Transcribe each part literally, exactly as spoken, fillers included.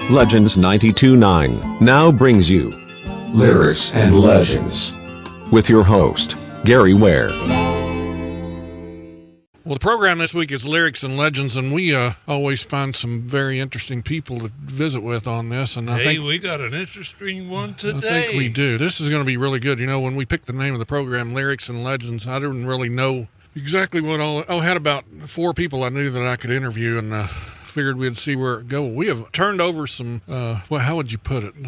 Legends ninety-two point nine now brings you Lyrics and Legends with your host, Gary Ware. Well, the program this week is Lyrics and Legends, and we uh, always find some very interesting people to visit with on this. And I hey, think we got an interesting one today. I think we do. This is going to be really good. You know, when we picked the name of the program, Lyrics and Legends, I didn't really know exactly what all. I had about four people I knew that I could interview, and uh, figured we'd see where it go. We have turned over some. Uh, well, how would you put it?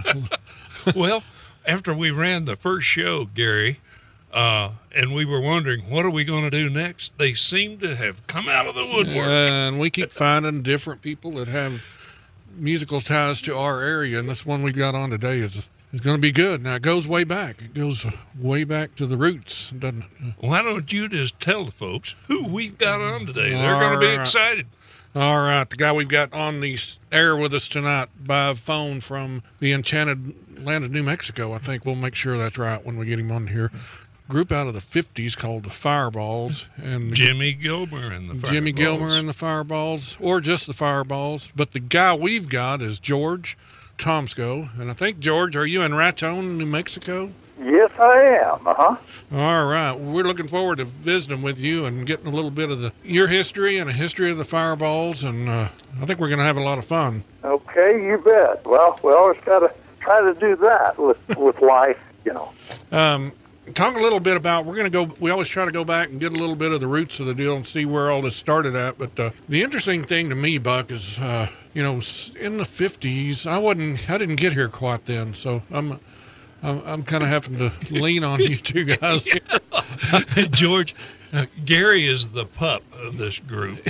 Well, after we ran the first show, Gary. Uh, and we were wondering, what are we going to do next? They seem to have come out of the woodwork. And we keep finding different people that have musical ties to our area, and this one we got on today is is going to be good. Now, it goes way back. It goes way back to the roots, doesn't it? Why don't you just tell the folks who we've got on today? They're going to be excited. All right, the guy we've got on the air with us tonight by phone from the enchanted land of New Mexico. I think we'll make sure that's right when we get him on here. Group out of the fifties called the Fireballs, and Jimmy Gilmer and the Fireballs. Jimmy Gilmer and the Fireballs, or just the Fireballs. But the guy we've got is George Tomsko, and I think, George, are you in Raton, New Mexico? Yes, I am. Uh huh. All right, well, we're looking forward to visiting with you and getting a little bit of the your history and a history of the Fireballs, and uh, I think we're going to have a lot of fun. Okay, you bet. Well, we always got to try to do that with with life, you know. Um. Talk a little bit about, we're going to go, we always try to go back and get a little bit of the roots of the deal and see where all this started at. But uh, the interesting thing to me, Buck, is, uh, you know, in the fifties, I wasn't, I didn't get here quite then. So I'm, I'm, I'm kind of having to lean on you two guys here. George, uh, Gary is the pup of this group.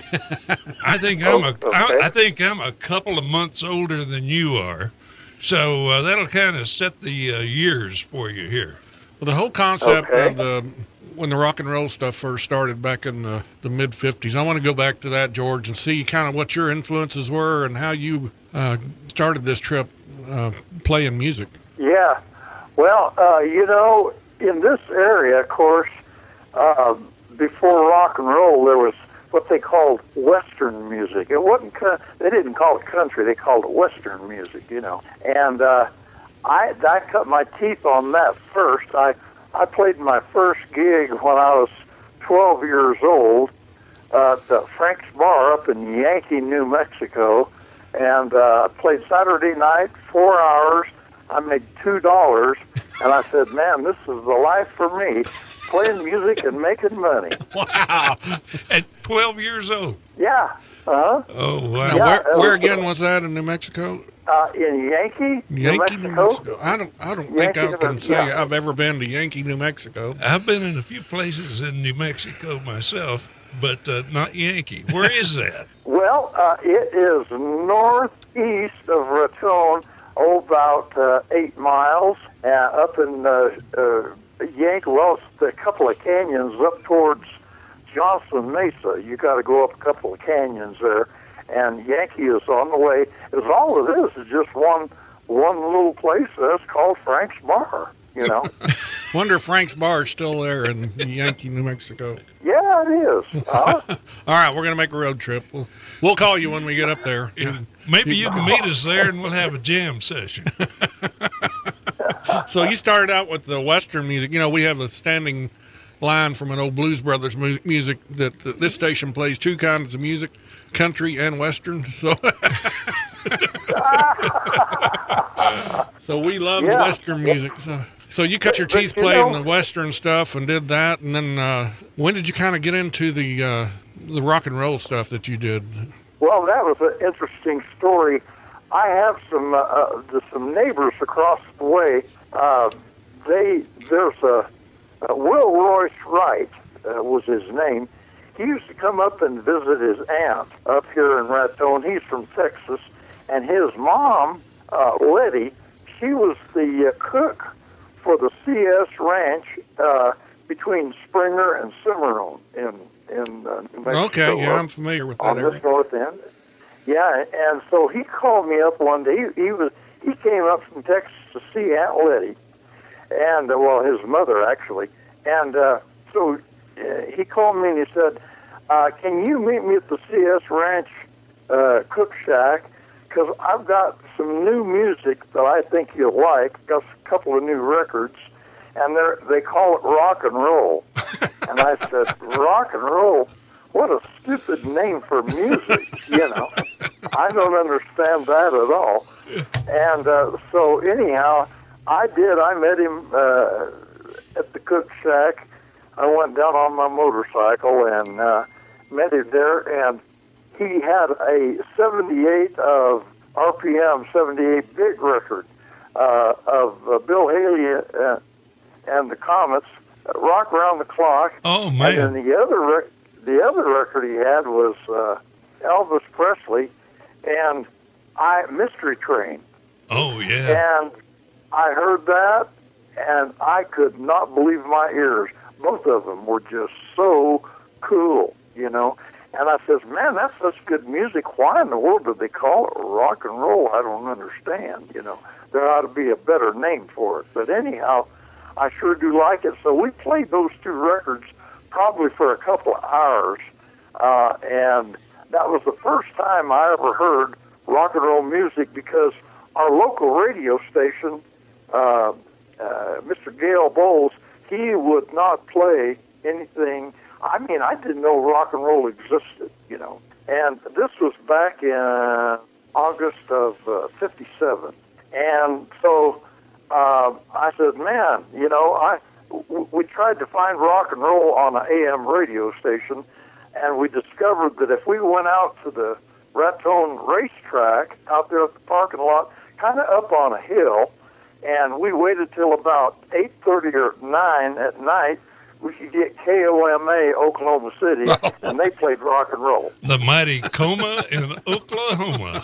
I think I'm a, okay. I, I think I'm a couple of months older than you are. So uh, that'll kind of set the uh, years for you here. Well, the whole concept okay. of the when the rock and roll stuff first started back in the, the mid fifties, I want to go back to that, George, and see kind of what your influences were and how you uh, started this trip uh, playing music. Yeah. Well, uh, you know, in this area, of course, uh, before rock and roll, there was what they called Western music. It wasn't. They didn't call it country. They called it Western music. You know, and uh, I, I cut my teeth on that first. I, I played my first gig when I was twelve years old uh, at the Frank's Bar up in Yankee, New Mexico, and uh, I played Saturday night, four hours. I made two dollars, and I said, man, this is the life for me, playing music and making money. Wow. At twelve years old? Yeah. Uh-huh. Oh, wow. Now, Yeah, where, it where was, again was that in New Mexico? Uh, in Yankee, Yankee, New Mexico. New Mexico. I don't, I don't think Yankee, I can New- say yeah. I've ever been to Yankee, New Mexico. I've been in a few places in New Mexico myself, but uh, not Yankee. Where is that? Well, uh, it is northeast of Raton, oh, about uh, eight miles, uh, up in uh, uh, Yankee. Well, it's a couple of canyons up towards Johnson Mesa. You got to go up a couple of canyons there, and Yankee is on the way. Is all it is is just one one little place that's called Frank's Bar. You know. Wonder if Frank's Bar is still there in Yankee, New Mexico. Yeah, it is. Uh, All right, we're going to make a road trip. We'll, we'll call you when we get up there. Yeah. Maybe you can meet us there and we'll have a jam session. So you started out with the Western music. You know, we have a standing line from an old Blues Brothers mu- music that, that this station plays two kinds of music, country and Western. So, so we love Yeah. the Western music. So, so you cut your But- teeth but you playing know- the Western stuff and did that. And then uh, when did you kind of get into the uh, the rock and roll stuff that you did? Well, that was an interesting story. I have some uh, uh, some neighbors across the way. Uh, they there's a uh, Will Royce Wright uh, was his name. He used to come up and visit his aunt up here in Raton. He's from Texas, and his mom, uh, Letty, she was the uh, cook for the C S Ranch uh, between Springer and Cimarron in in uh, New Mexico. Okay, yeah, I'm familiar with that on area. this north end. Yeah, and so he called me up one day. He, he was he came up from Texas to see Aunt Letty, and uh, well, his mother actually. And uh, so uh, he called me and he said, uh, "Can you meet me at the C S Ranch uh, cook shack? because I've got some new music that I think you'll like. Got a couple of new records, and they they call it rock and roll. And I said, rock and roll? What a stupid name for music, you know. I don't understand that at all. And uh, so anyhow, I did. I met him uh, at the cook shack. I went down on my motorcycle and uh, met him there, and he had a seventy-eight of R P M, seventy-eight big record uh, of uh, Bill Haley uh, and the Comets, uh, Rock Around the Clock. Oh, man. And then the other, rec- the other record he had was uh, Elvis Presley and I Mystery Train. Oh, yeah. And I heard that, and I could not believe my ears. Both of them were just so cool, you know. And I says, man, that's such good music. Why in the world do they call it rock and roll? I don't understand, you know. There ought to be a better name for it. But anyhow, I sure do like it. So we played those two records probably for a couple of hours. Uh, and that was the first time I ever heard rock and roll music, because our local radio station, uh, uh, Mister Gail Bowles, he would not play anything. I mean, I didn't know rock and roll existed, you know. And this was back in August of uh, fifty-seven. And so uh, I said, man, you know, I w- we tried to find rock and roll on an A M radio station, and we discovered that if we went out to the Raton racetrack out there at the parking lot, kind of up on a hill, and we waited till about eight thirty or nine at night, we could get K O M A Oklahoma City, and they played rock and roll. The mighty Coma in Oklahoma.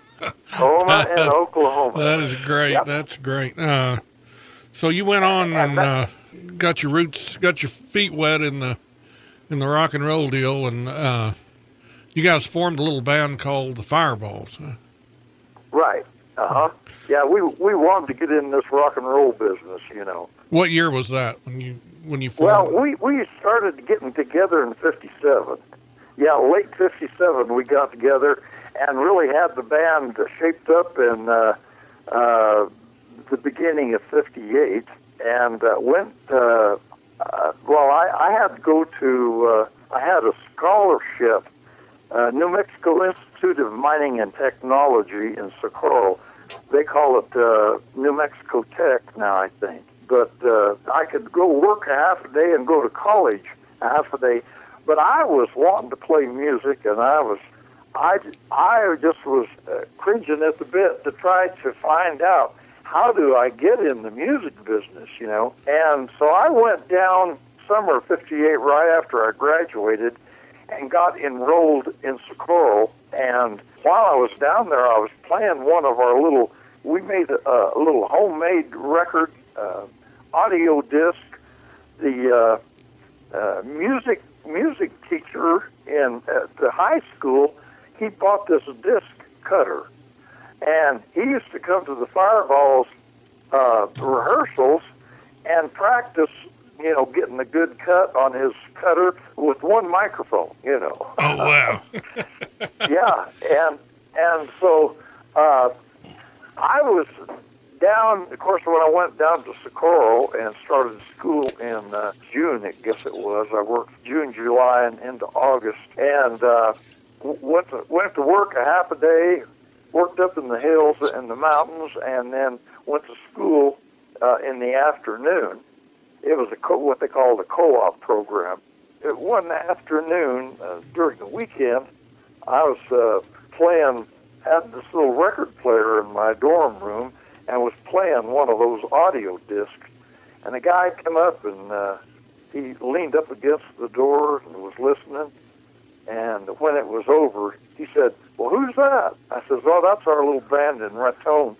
Coma in Oklahoma. That is great. Yep. That's great. Uh, so you went on and uh, got your roots, got your feet wet in the in the rock and roll deal, and uh, you guys formed a little band called the Fireballs. Huh? Right. Uh-huh. Yeah, we we wanted to get in this rock and roll business, you know. What year was that when you when you formed? Well, we, we started getting together in fifty-seven. Yeah, late fifty-seven we got together and really had the band shaped up in uh, uh, the beginning of fifty-eight, and uh, went, uh, uh, well, I, I had to go to, uh, I had a scholarship, uh, New Mexico Institute of Mining and Technology in Socorro. They call it uh, New Mexico Tech now, I think. But uh, I could go work a half a day and go to college a half a day. But I was wanting to play music, and I was, I, I just was uh, cringing at the bit to try to find out, how do I get in the music business, you know? And so I went down summer of fifty-eight, right after I graduated, and got enrolled in Socorro. And while I was down there, I was playing one of our little, we made a, a little homemade record, uh, audio disc. The uh, uh, music music teacher in at the high school, he bought this disc cutter, and he used to come to the Fireballs uh, rehearsals and practice, you know, getting a good cut on his cutter with one microphone, you know. Oh, wow. Yeah, and and so uh, I was down, of course, when I went down to Socorro and started school in uh, June, I guess it was. I worked June, July, and into August, and uh, went to, went to work a half a day, worked up in the hills and the mountains, and then went to school uh, in the afternoon. It was a co- what they called a co-op program. It, one afternoon uh, during the weekend, I was uh, playing, had this little record player in my dorm room, and was playing one of those audio discs. And a guy came up, and uh, he leaned up against the door and was listening. And when it was over, he said, well, who's that? I said, well, that's our little band in Raton,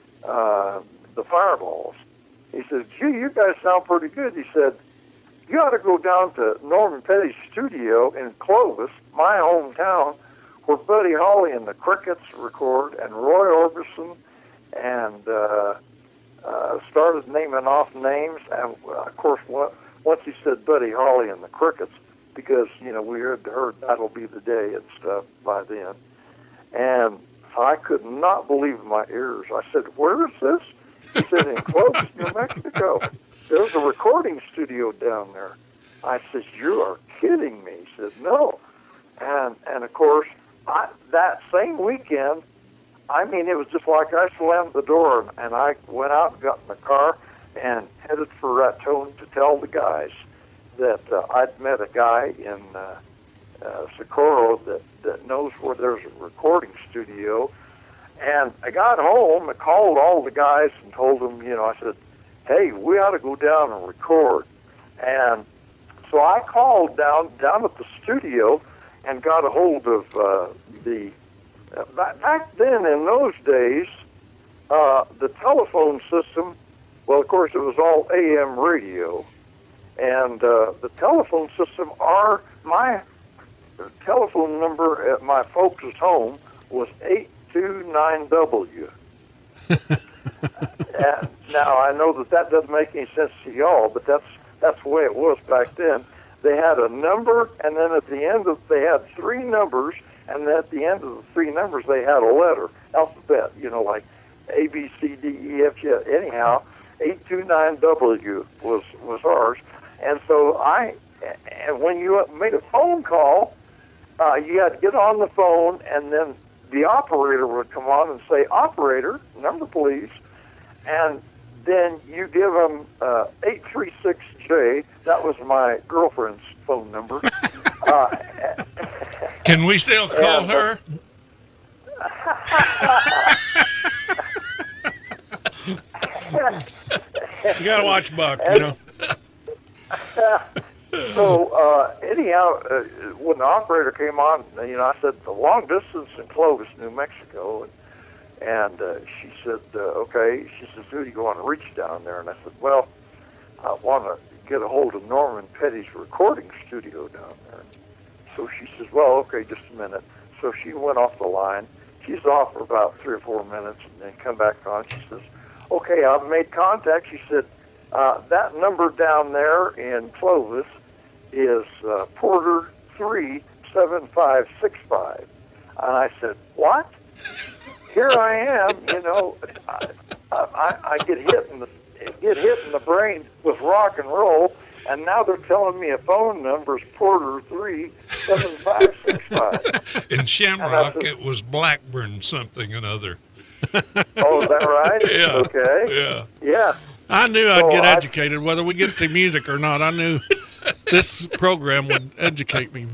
uh, the Fireballs. He said, gee, you guys sound pretty good. He said, you ought to go down to Norman Petty's studio in Clovis, my hometown, where Buddy Holly and the Crickets record, and Roy Orbison, and uh, uh, started naming off names. And, uh, of course, once he said Buddy Holly and the Crickets, because, you know, we heard, heard That'll Be the Day and stuff by then. And I could not believe my ears. I said, "Where is this?" He said, "In Clovis, New Mexico. There's a recording studio down there." I said, "You are kidding me." He said, "No." And, and of course, I, that same weekend, I mean, it was just like I slammed the door, and I went out and got in the car and headed for Raton to tell the guys that uh, I'd met a guy in uh, uh, Socorro that, that knows where there's a recording studio. And I got home and called all the guys and told them, you know, I said, "Hey, we ought to go down and record." And so I called down down at the studio and got a hold of uh, the, uh, back then in those days, uh, the telephone system, well, of course, it was all A M radio. And uh, the telephone system, our, my telephone number at my folks' home was eight two nine W. And now, I know that that doesn't make any sense to y'all, but that's that's the way it was back then. They had a number, and then at the end of, they had three numbers, and then at the end of the three numbers, they had a letter, alphabet, you know, like A, B, C, D, E, F, G. Anyhow, eight two nine W was, was ours. And so I, and when you made a phone call, uh, you had to get on the phone, and then the operator would come on and say, "Operator, number please." And then you give them uh, eight three six J. That was my girlfriend's phone number. uh, Can we still call and, her? You got to watch Buck, you know. So uh, anyhow, uh, when the operator came on, you know, I said, "The long distance in Clovis, New Mexico," and, and uh, she said, uh, "Okay." She says, "Who do you want to reach down there?" And I said, "Well, I want to get a hold of Norman Petty's recording studio down there." So she says, "Well, okay, just a minute." So she went off the line. She's off for about three or four minutes, and then come back on. She says, "Okay, I've made contact." She said, uh, "That number down there in Clovis is uh, Porter three seven five six five. And I said, "What?" Here I am, you know, I, I, I get hit in the get hit in the brain with rock and roll, and now they're telling me a phone number is Porter three seven five six five. In Shamrock, said, it was Blackburn something another. Oh, is that right? Yeah. Okay. Yeah. Yeah. I knew I'd So get I- educated, whether we get to music or not. I knew this program would educate me.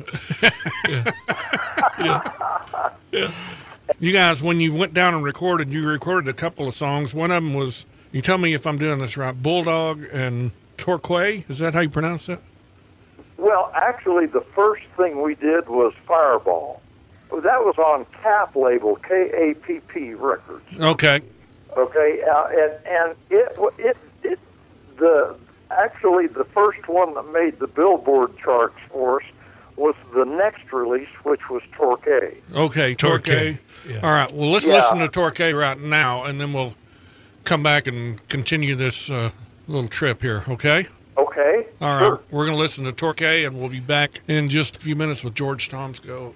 Yeah. Yeah. You guys, when you went down and recorded, you recorded a couple of songs. One of them was, you tell me if I'm doing this right, Bulldog and Torquay. Is that how you pronounce it? Well, actually, the first thing we did was Fireball. That was on Cap label, K A P P Records. Okay. Okay, uh, and and it it it the actually the first one that made the Billboard charts for us was the next release, which was Torquay. Okay, Torquay. Torquay, yeah. All right. Well, let's Yeah. listen to Torquay right now, and then we'll come back and continue this uh, little trip here, okay? Okay. All sure. right. We're going to listen to Torquay, and we'll be back in just a few minutes with George Tom's Go.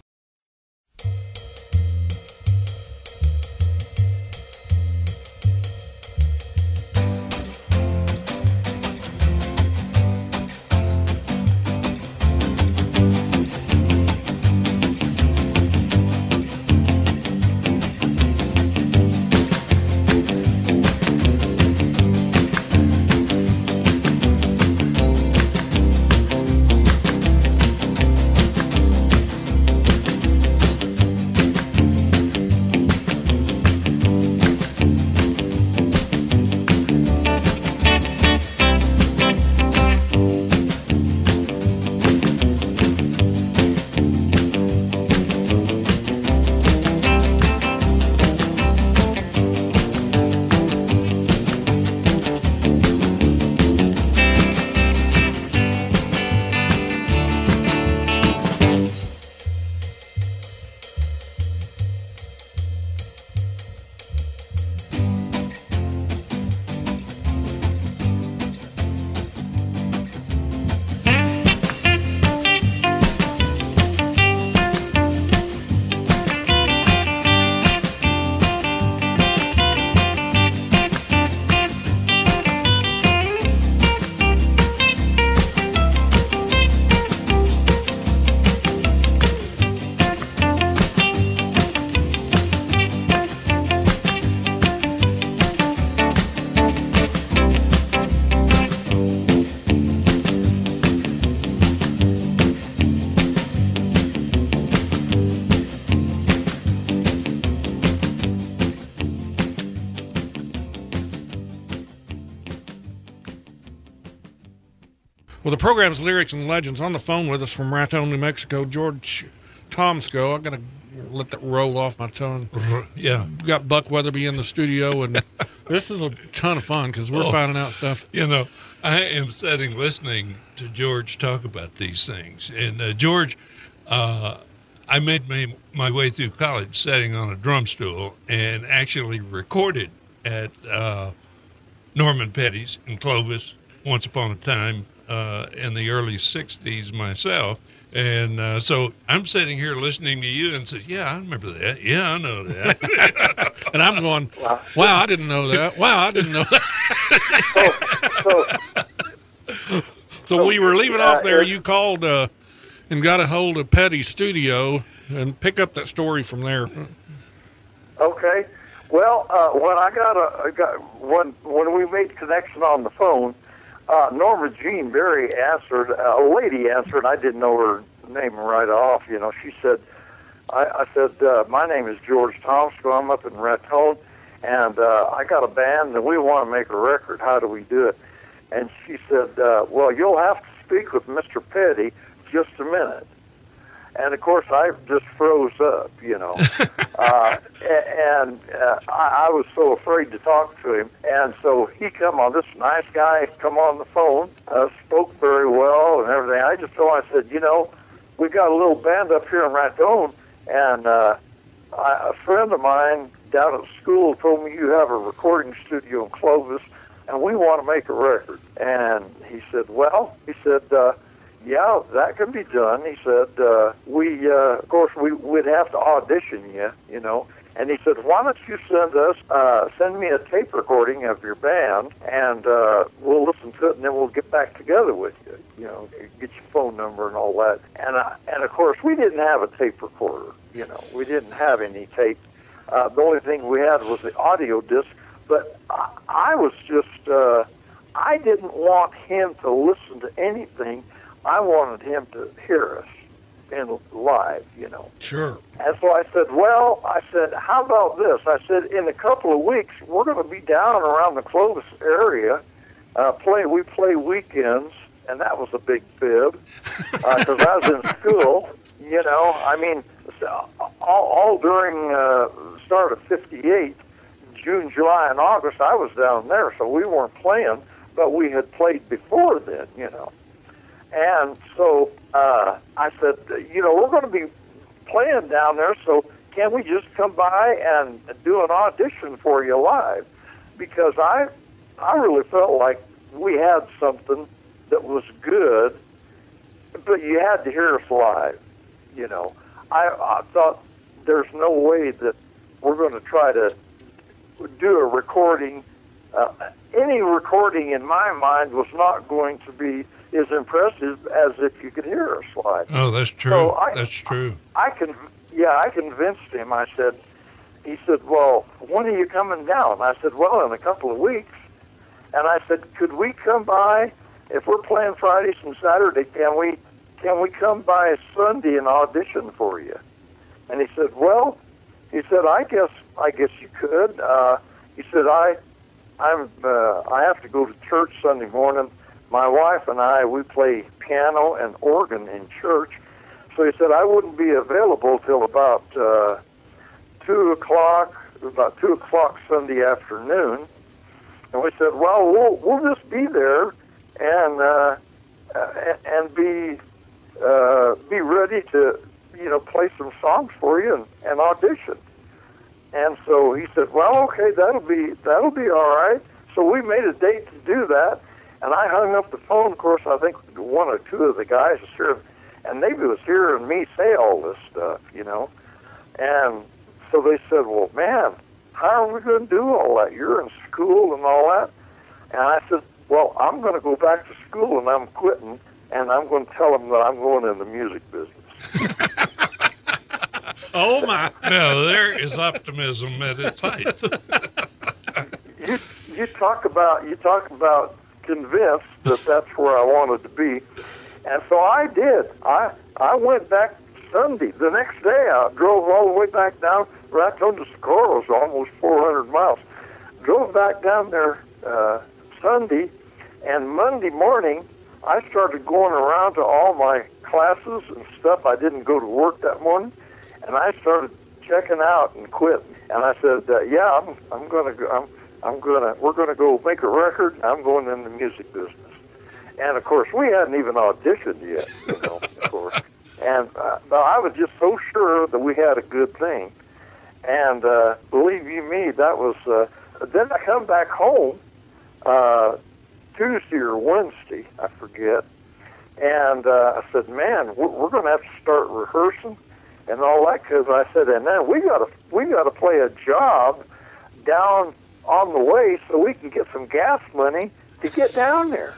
Well, the program's Lyrics and Legends. On the phone with us from Raton, New Mexico, George Tomsko. I'm going to let that roll off my tongue. Yeah. We've got Buck Weatherby in the studio, and this is a ton of fun because we're Oh. finding out stuff. You know, I am sitting listening to George talk about these things. And uh, George, uh, I made my, my way through college sitting on a drum stool and actually recorded at uh, Norman Petty's in Clovis once upon a time uh, in the early sixties myself. And uh, so I'm sitting here listening to you and say, yeah, I remember that. Yeah, I know that. And I'm going, wow, I didn't know that. Wow, I didn't know that. So, so So we were leaving off there. uh, You called uh, and got a hold of Petty's studio and pick up that story from there. okay. Well, uh, when I got a, I got when when we made connection on the phone, uh, Norma Jean Berry answered. Uh, a lady answered. I didn't know her name right off. You know, she said, I, I said, uh, my name is George Tomsko. I'm up in Raton, and uh, I got a band, and we want to make a record. How do we do it? And she said, uh, well, you'll have to speak with Mister Petty. Just a minute. And, of course, I just froze up, you know. uh, a- and uh, I, I was so afraid to talk to him. And so he come on, this nice guy come on the phone, uh, spoke very well and everything. I just told him, I said, you know, we got a little band up here in Raton, and uh, I, a friend of mine down at school told me you have a recording studio in Clovis, and we want to make a record. And he said, well, he said, uh, yeah, that can be done. He said, uh, we, uh, of course, we would have to audition you, you know. And he said, why don't you send us, uh, send me a tape recording of your band, and uh, we'll listen to it, and then we'll get back together with you, you know, get your phone number and all that. And, uh, and of course, we didn't have a tape recorder, you know. We didn't have any tape. Uh, the only thing we had was the audio disc. But I, I was just, uh, I didn't want him to listen to anything. I wanted him to hear us in live, you know. Sure. And so I said, well, I said, how about this? I said, in a couple of weeks, we're going to be down around the Clovis area. Uh, play, we play weekends, and that was a big fib because uh, I was in school, you know. I mean, all, all during uh, the start of fifty-eight, June, July, and August, I was down there, so we weren't playing, but we had played before then, you know. And so uh, I said, you know, we're going to be playing down there, so can we just come by and do an audition for you live? Because I, I really felt like we had something that was good, but you had to hear us live, you know. I, I thought there's no way that we're going to try to do a recording. Uh, any recording in my mind was not going to be as impressive as if you could hear us live. Oh, that's true. So I, that's true. I, I can, yeah, I convinced him. I said, he said, well, when are you coming down? I said, well, in a couple of weeks. And I said, could we come by, if we're playing Fridays and Saturday, can we, can we come by Sunday and audition for you? And he said, well, he said, I guess, I guess you could. Uh, he said, I, I'm, uh, I have to go to church Sunday morning. My wife and I, we play piano and organ in church. So he said, I wouldn't be available till about uh, two o'clock, about two o'clock Sunday afternoon. And we said, well, we'll, we'll just be there and uh, and be uh, be ready to, you know, play some songs for you and, and audition. And so he said, well, okay, that'll be that'll be all right. So we made a date to do that. And I hung up the phone. Of course, I think one or two of the guys was here, and maybe was hearing me say all this stuff, you know. And so they said, well, man, how are we going to do all that? You're in school and all that. And I said, well, I'm going to go back to school, and I'm quitting, and I'm going to tell them that I'm going in the music business. Oh, my. Now, there is optimism at its height. you you talk about you talk about convinced that that's where I wanted to be, and so I did. I I went back Sunday. The next day, I drove all the way back down Raton to Socorro, so almost four hundred miles. Drove back down there uh, Sunday, and Monday morning I started going around to all my classes and stuff. I didn't go to work that morning, and I started checking out and quit. And I said, uh, "Yeah, I'm I'm gonna go. I'm I'm gonna we're gonna go make a record. I'm going in the music business." And of course, we hadn't even auditioned yet, you know, of course. And uh, but I was just so sure that we had a good thing. And uh, believe you me, that was. Uh, then I come back home uh, Tuesday or Wednesday, I forget. And uh, I said, "Man, we're, we're going to have to start rehearsing and all that." Because I said, "And then we got to we got to play a job down on the way so we can get some gas money to get down there."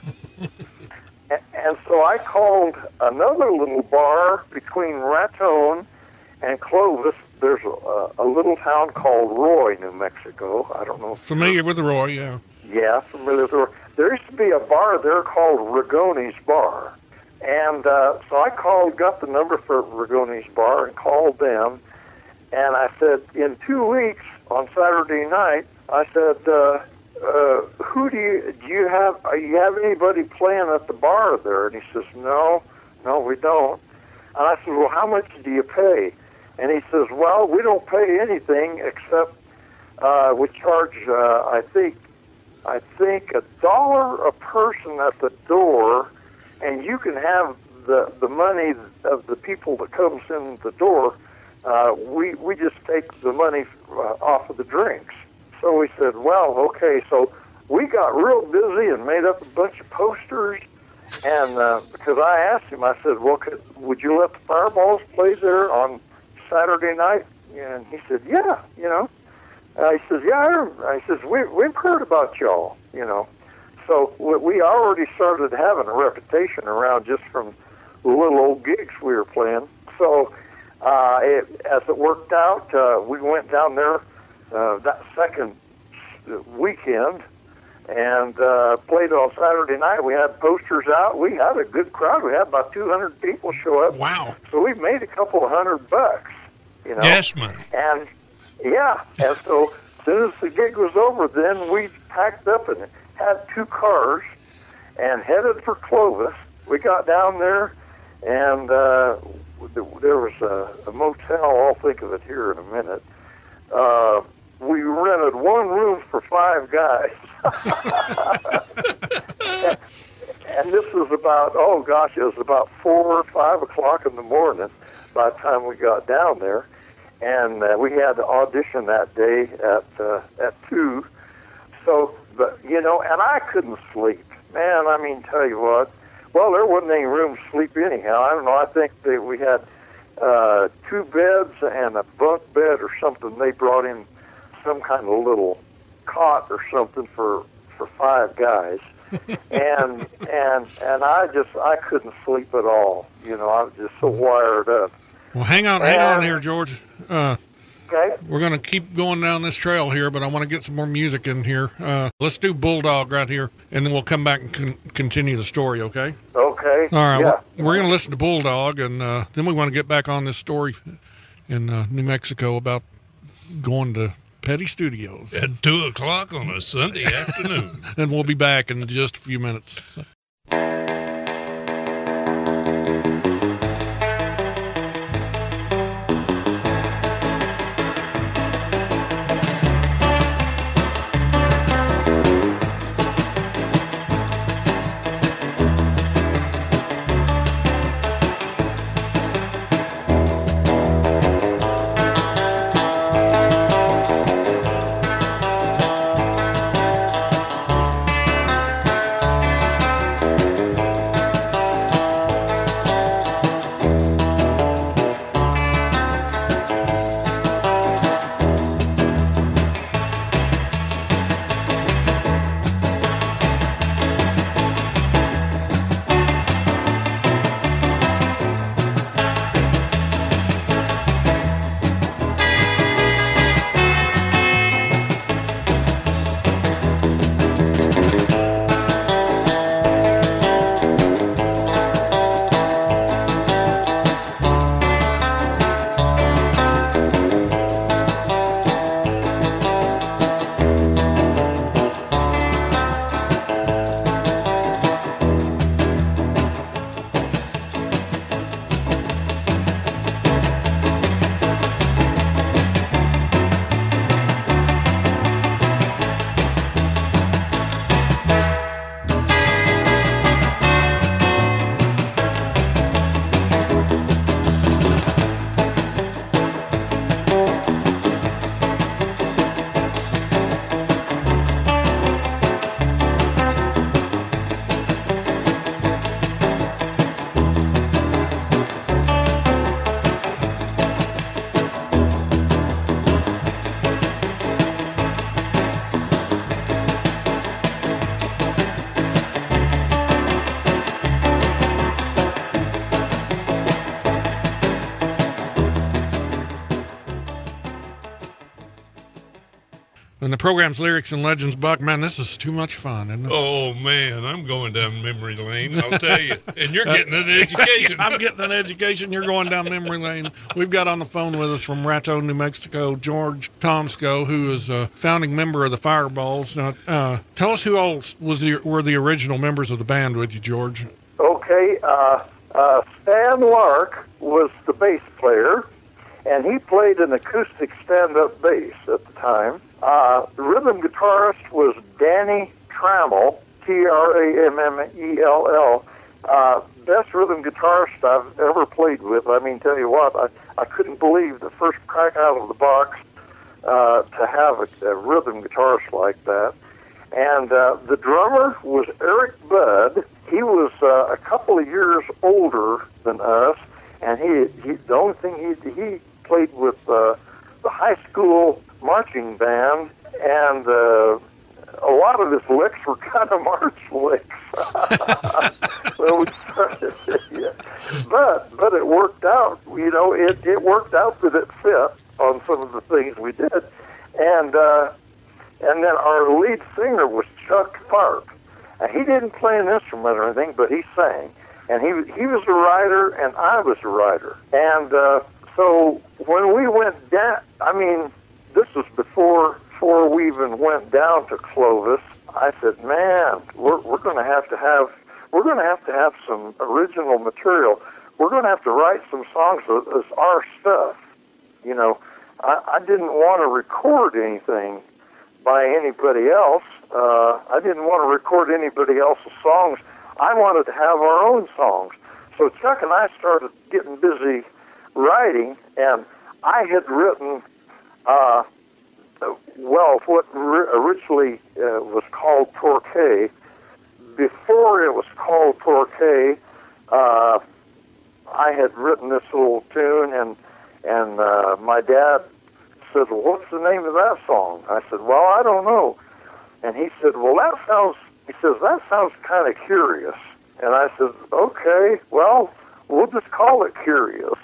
and, and so I called another little bar between Raton and Clovis. There's a, a little town called Roy, New Mexico. I don't know. If Familiar with the Roy, yeah. Yeah, familiar with the Roy. There used to be a bar there called Rigoni's Bar. And uh, so I called, got the number for Rigoni's Bar and called them. And I said, in two weeks on Saturday night, I said, uh, uh, who do you, do you have, uh, you have anybody playing at the bar there? And he says, no, no, we don't. And I said, well, how much do you pay? And he says, well, we don't pay anything except uh, we charge, uh, I think, I think a dollar a person at the door, and you can have the the money of the people that comes in the door. Uh, we we just take the money uh, off of the drinks. So we said, well, okay. So we got real busy and made up a bunch of posters. And uh, because I asked him, I said, well, could, would you let the Fireballs play there on Saturday night? And he said, yeah, you know. Uh, he says, yeah, I remember. He says, we, we've heard about y'all, you know. So we, we already started having a reputation around just from the little old gigs we were playing. So uh, it, as it worked out, uh, we went down there uh, that second weekend and uh, played on Saturday night. We had posters out. We had a good crowd. We had about two hundred people show up. Wow. So we made a couple of hundred bucks, you know. Gas money. And, yeah, and so as soon as the gig was over, then we packed up and had two cars and headed for Clovis. We got down there, and uh, there was a, a motel. I'll think of it here in a minute. Uh, we rented one room for five guys. and, and this was about, oh gosh, it was about four or five o'clock in the morning by the time we got down there. And uh, we had to audition that day at uh, at two. So, but you know, and I couldn't sleep. Man, I mean, tell you what. Well, there wasn't any room to sleep anyhow. I don't know. I think that we had uh, two beds and a bunk bed or something. They brought in some kind of little cot or something for for five guys. and and and I just I couldn't sleep at all. You know, I was just so wired up. Well, hang on, hang on here, George. Uh, okay. We're going to keep going down this trail here, but I want to get some more music in here. Uh, let's do Bulldog right here, and then we'll come back and con- continue the story, okay? Okay. All right. Yeah. Well, we're going to listen to Bulldog, and uh, then we want to get back on this story in uh, New Mexico about going to Petty Studios. At two o'clock on a Sunday afternoon. And we'll be back in just a few minutes. So. And the program's Lyrics and Legends. Buck, man, this is too much fun, isn't it? Oh, man, I'm going down memory lane, I'll tell you. And you're getting an education. I'm getting an education. You're going down memory lane. We've got on the phone with us from Rato, New Mexico, George Tomsko, who is a founding member of the Fireballs. Now, uh, tell us who all was the, were the original members of the band with you, George. Okay, uh, uh, Stan Lark was the bass player, and he played an acoustic stand-up bass at the time. Uh, the rhythm guitarist was Danny Trammell, T R A M M E L L. Uh, best rhythm guitarist I've ever played with. I mean, tell you what, I, I couldn't believe the first crack out of the box uh, to have a, a rhythm guitarist like that. And uh, the drummer was Eric Budd. He was uh, a couple of years older than us, and he, he the only thing he he played with uh, the high school marching band, and uh, a lot of his licks were kind of march licks. Well, we started, yeah. But but it worked out. You know, it, it worked out that it fit on some of the things we did, and uh, and then our lead singer was Chuck Park. Now, he didn't play an instrument or anything, but he sang, and he he was a writer, and I was a writer, and uh, so when we went down, I mean. This was before before we even went down to Clovis. I said, "Man, we're we're going to have to have we're going to have to have some original material. We're going to have to write some songs as our stuff." You know, I, I didn't want to record anything by anybody else. Uh, I didn't want to record anybody else's songs. I wanted to have our own songs. So Chuck and I started getting busy writing, and I had written. Uh, well, what originally uh, was called Torquay, before it was called Torquay, uh, I had written this little tune, and and uh, my dad said, "Well, what's the name of that song?" I said, "Well, I don't know." And he said, "Well, that sounds," he says, "that sounds kind of curious." And I said, "Okay, well, we'll just call it Curious."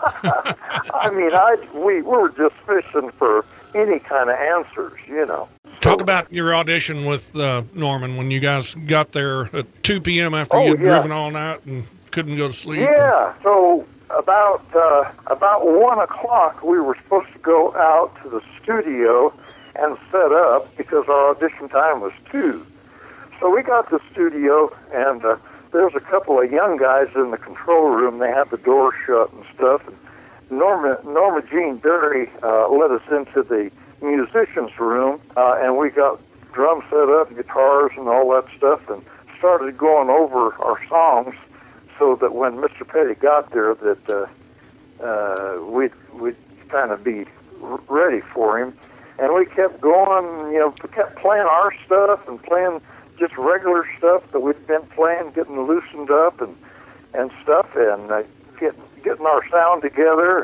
I mean, I we, we were just fishing for any kind of answers, you know. Talk about your audition with uh, Norman when you guys got there at two p.m. after oh, you'd yeah. driven all night and couldn't go to sleep. Yeah, so about uh, about one o'clock we were supposed to go out to the studio and set up because our audition time was two. So we got to the studio, and uh, there was a couple of young guys in the control room. They had the door shut and stuff. And Norma, Norma Jean Berry uh, led us into the musicians' room, uh, and we got drums set up, guitars, and all that stuff, and started going over our songs so that when Mister Petty got there, that uh, uh, we'd, we'd kind of be r- ready for him. And we kept going, you know, we kept playing our stuff and playing just regular stuff that we'd been playing, getting loosened up and and stuff, and uh, getting getting our sound together.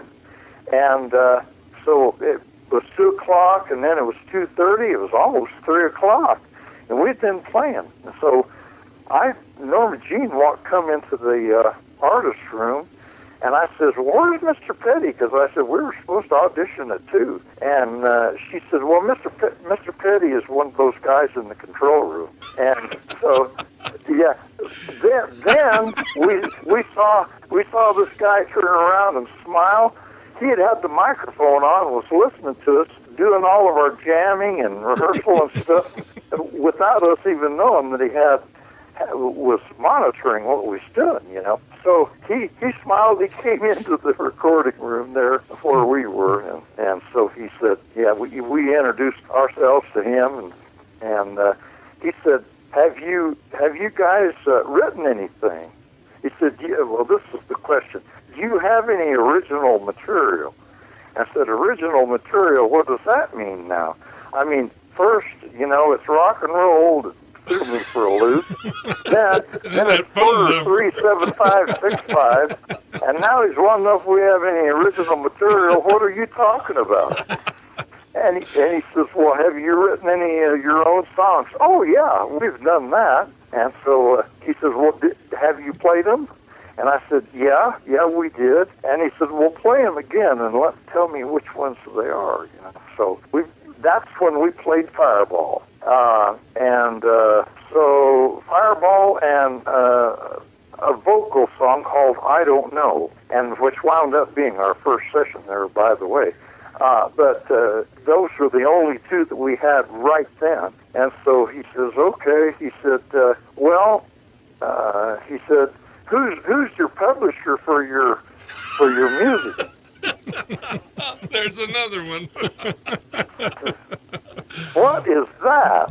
And uh, so it was two o'clock, and then it was two thirty. It was almost three o'clock, and we'd been playing. And so I, Norma Jean, walked come into the uh, artist room, and I says, "Well, where's Mister Petty?" Because I said we were supposed to audition at two. And uh, she said, "Well, Mister Pe- Mister Petty is one of those guys in the control room." And so, yeah, then then we we saw we saw this guy turn around and smile. He had had the microphone on, was listening to us, doing all of our jamming and rehearsal and stuff, without us even knowing that he had was monitoring what we was doing, you know. So he, he smiled. He came into the recording room there where we were, and, and so he said, yeah, we we introduced ourselves to him, and and uh, he said, have you have you guys uh, written anything? He said, yeah, well, this is the question. Do you have any original material? I said, original material, what does that mean now? I mean, first, you know, it's rock and roll, threw me for a loop. Then, then it's quarter three seven five six five, and now he's wanting to know if we have any original material. What are you talking about? And he, and he says, well, have you written any of your own songs? Oh yeah, we've done that. And so uh, he says, well, did, have you played them? And I said, yeah, yeah, we did. And he said, well, play them again and let tell me which ones they are. You know, so we that's when we played Fireball. Uh, and uh, so Fireball and uh, a vocal song called I Don't Know, and which wound up being our first session there, by the way. Uh, but uh, those were the only two that we had right then. And so he says, okay, he said, uh, well, uh, he said, who's who's your publisher for your for your music? There's another one. What is that?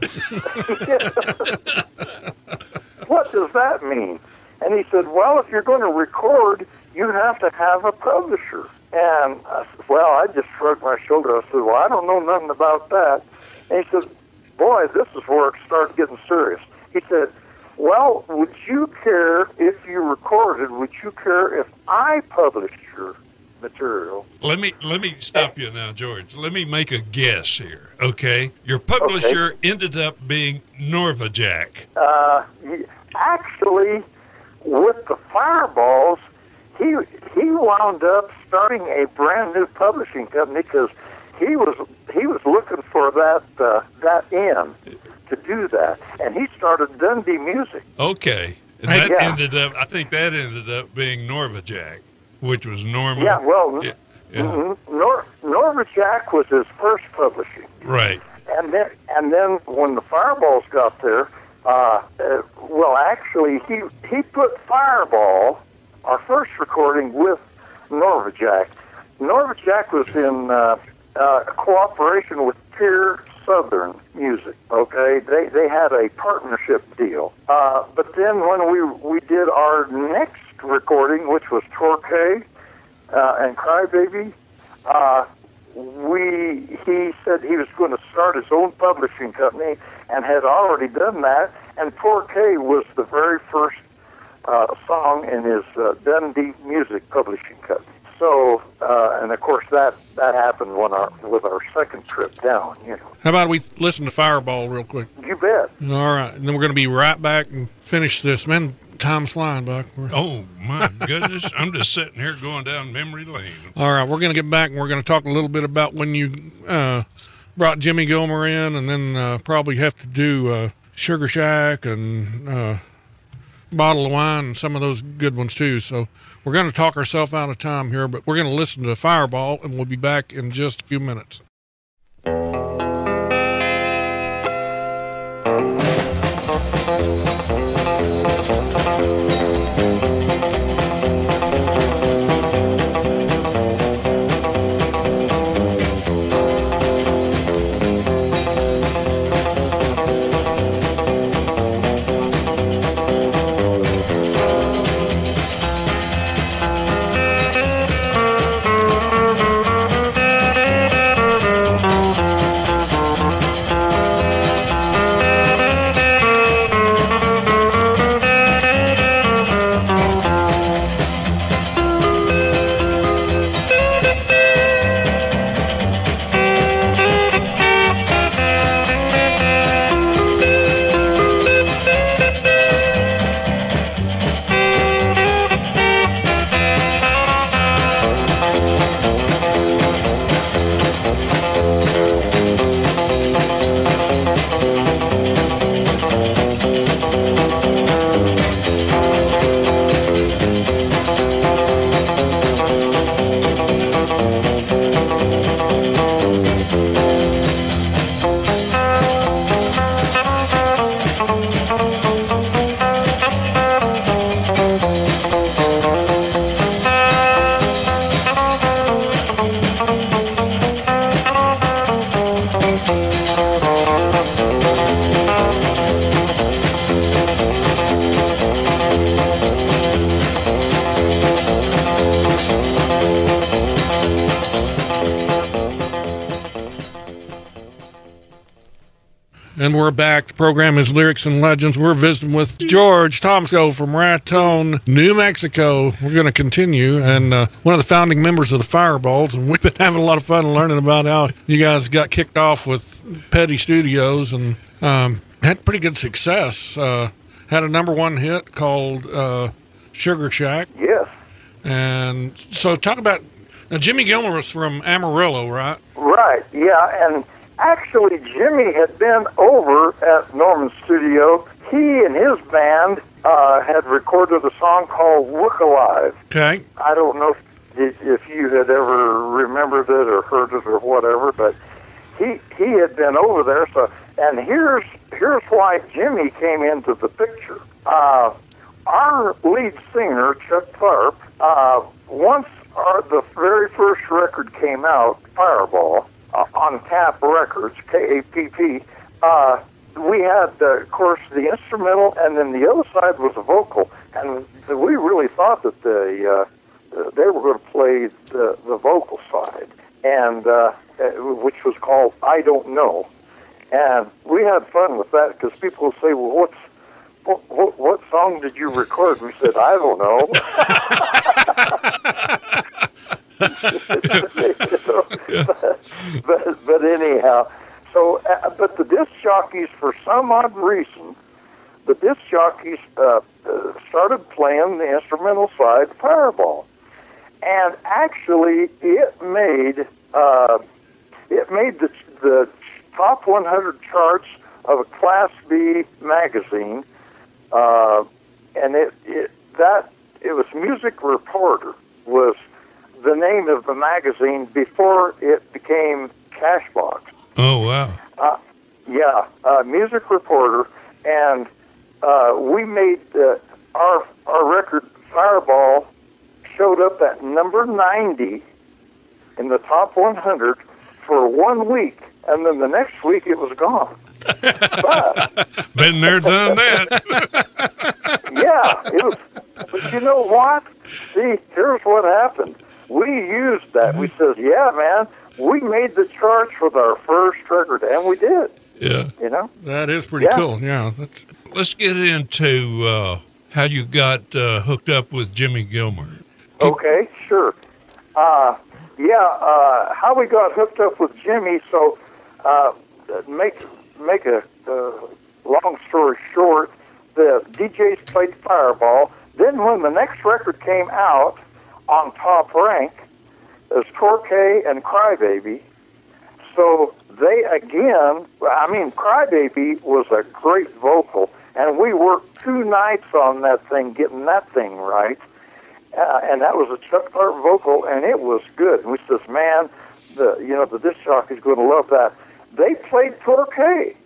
What does that mean? And he said, well, if you're going to record, you have to have a publisher. And I said, well, I just shrugged my shoulder. I said, well, I don't know nothing about that. And he said, boy, this is where it started getting serious. He said, well, would you care if you recorded, would you care if I published your material? Let me let me stop you now, George. Let me make a guess here, okay? Your publisher Okay. ended up being Norvajack. Uh, he- actually, with the Fireballs, he he wound up starting a brand new publishing company because he was he was looking for that uh, that end to do that, and he started Dundee Music. Okay. And that Yeah. ended up, I think that ended up being Norvajack, which was Norma. Yeah, well, Yeah, yeah. mm-hmm. Nor Norvajack was his first publishing. Right. And then, and then when the Fireballs got there, uh, uh, well, actually, he he put Fireball, our first recording, with Norvajack. Norvajack was in uh, uh, cooperation with Pure Southern Music. Okay, they they had a partnership deal. Uh, but then when we we did our next recording, which was Torquay uh, and Crybaby, uh, we he said he was going to start his own publishing company and had already done that. And Torquay was the very first uh, song in his uh, Dundee Music publishing company. So, uh, and of course that that happened when our with our second trip down. You know, How about we listen to Fireball real quick? you bet. All right, and then we're going to be right back and finish this. Man, time's flying, Buck. We're- Oh, my goodness. I'm just sitting here going down memory lane. All right, we're going to get back and we're going to talk a little bit about when you uh, brought Jimmy Gilmer in, and then uh, probably have to do uh, Sugar Shack and uh, Bottle of Wine and some of those good ones too. So we're going to talk ourselves out of time here, but we're going to listen to Fireball, and we'll be back in just a few minutes. And we're back. The program is Lyrics and Legends. We're visiting with George Tomsko from Raton, New Mexico. We're going to continue, and uh, one of the founding members of the Fireballs, and we've been having a lot of fun learning about how you guys got kicked off with Petty Studios and um, had pretty good success. Uh, had a number one hit called uh, Sugar Shack. Yes. And so talk about, now Jimmy Gilmer was from Amarillo, right? Right, yeah, and actually, Jimmy had been over at Norman's studio. He and his band uh, had recorded a song called Look Alive. Okay. I don't know if, if you had ever remembered it or heard it or whatever, but he he had been over there. So, and here's here's why Jimmy came into the picture. Uh, our lead singer, Chuck Tharp, uh, once our, the very first record came out, Fireball, uh, on Tap Records, K A P P, uh, we had, uh, of course, the instrumental, and then the other side was a vocal. And we really thought that the uh, they were going to play the, the vocal side, and uh, which was called I Don't Know. And we had fun with that because people would say, well, what's What, what, what song did you record? We said, I don't know. so, but, but, but anyhow, so, uh, but the disc jockeys, for some odd reason, the disc jockeys uh, uh, started playing the instrumental side, Fireball. And actually, it made, uh, it made the, the top one hundred charts of a Class B magazine. Uh, and it, it that it was Music Reporter was the name of the magazine before it became Cashbox. Oh wow! Uh, yeah, uh, Music Reporter, and uh, we made uh, our our record Fireball showed up at number ninety in the top one hundred for one week, and then the next week it was gone. But, been there, done that. yeah, it was. But you know what? See, here's what happened. We used that. We said, "Yeah, man, we made the charts with our first record," and we did. Yeah, you know that is pretty yeah. cool. Yeah, that's... Let's get into uh, how you got uh, hooked up with Jimmy Gilmer. Okay, sure. Uh, yeah, uh, how we got hooked up with Jimmy. So, uh, make. Make a uh, long story short, the D Js played Fireball. Then when the next record came out on Top Rank, it was Torquay and Crybaby. So they again, I mean, Crybaby was a great vocal, and we worked two nights on that thing, getting that thing right. Uh, and that was a Chuck Tharp vocal, and it was good. And we says, man, the you know the disc jockey's going to love that. They played Torquay